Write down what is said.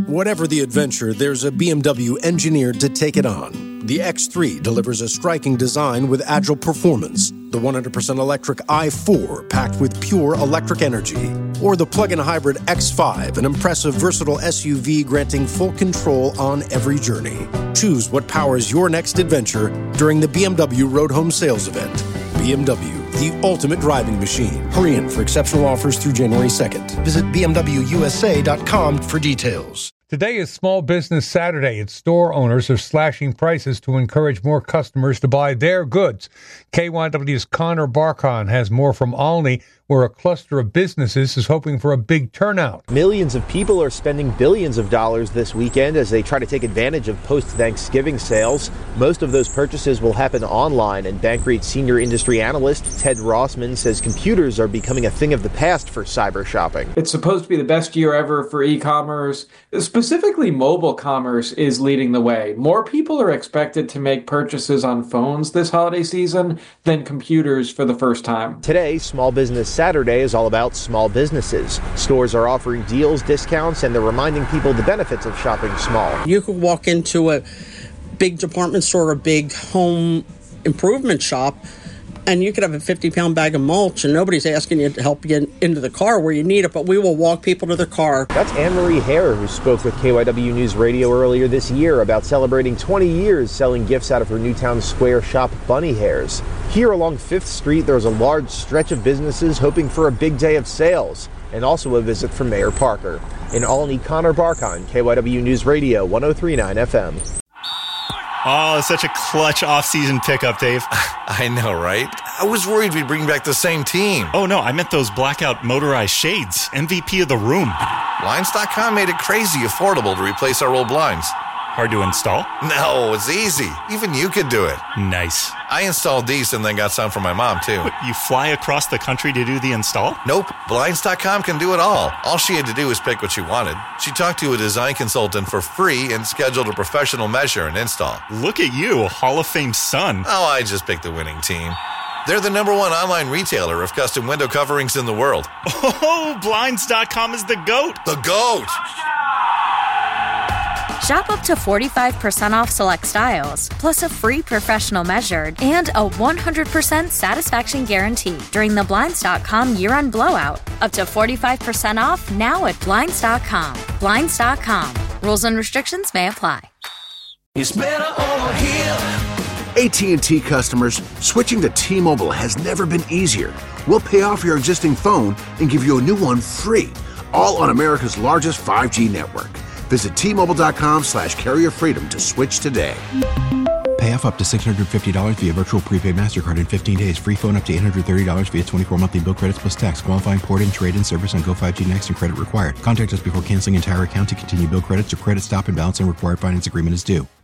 Whatever the adventure, there's a BMW engineered to take it on. The X3 delivers a striking design with agile performance. The 100% electric i4 packed with pure electric energy. Or the plug-in hybrid X5, an impressive, versatile SUV granting full control on every journey. Choose what powers your next adventure during the BMW Road Home Sales Event. BMW, the ultimate driving machine. Hurry in for exceptional offers through January 2nd. Visit BMWUSA.com for details. Today is Small Business Saturday, and store owners are slashing prices to encourage more customers to buy their goods. KYW's Connor Barkon has more from Olney, where a cluster of businesses is hoping for a big turnout. Millions of people are spending billions of dollars this weekend as they try to take advantage of post-Thanksgiving sales. Most of those purchases will happen online, and Bankrate senior industry analyst Ted Rossman says computers are becoming a thing of the past for cyber shopping. It's supposed to be the best year ever for e-commerce. Specifically, mobile commerce is leading the way. More people are expected to make purchases on phones this holiday season than computers for the first time. Today, Small Business Saturday is all about small businesses. Stores are offering deals, discounts, and they're reminding people the benefits of shopping small. You could walk into a big department store, a big home improvement shop, and you could have a 50-pound bag of mulch, and nobody's asking you to help you get into the car where you need it, but we will walk people to their car. That's Anne-Marie Hare, who spoke with KYW News Radio earlier this year about celebrating 20 years selling gifts out of her Newtown Square shop, Bunny Hares. Here along 5th Street, there's a large stretch of businesses hoping for a big day of sales, and also a visit from Mayor Parker. In Olney, Connor Barkon, KYW News Radio, 103.9 FM. Oh, such a clutch off-season pickup, Dave. I know, right? I was worried we'd bring back the same team. Oh, no, I meant those blackout motorized shades. MVP of the room. Blinds.com made it crazy affordable to replace our old blinds. Hard to install? No, it's easy. Even you could do it. Nice. I installed these and then got some for my mom, too. What, you fly across the country to do the install? Nope. Blinds.com can do it all. All she had to do was pick what she wanted. She talked to a design consultant for free and scheduled a professional measure and install. Look at you, a Hall of Fame son. Oh, I just picked the winning team. They're the #1 online retailer of custom window coverings in the world. Oh, Blinds.com is the GOAT. The GOAT! Shop up to 45% off select styles, plus a free professional measured and a 100% satisfaction guarantee during the Blinds.com year-end blowout. Up to 45% off now at Blinds.com. Blinds.com. Rules and restrictions may apply. It's better over here. AT&T customers, switching to T-Mobile has never been easier. We'll pay off your existing phone and give you a new one free, all on America's largest 5G network. Visit T-Mobile.com/carrier freedom to switch today. Pay off up to $650 via virtual prepaid MasterCard in 15 days. Free phone up to $830 via 24 monthly bill credits plus tax. Qualifying port-in, trade-in service on Go5G Next and credit required. Contact us before canceling entire account to continue bill credits or credit stop and balance and required finance agreement is due.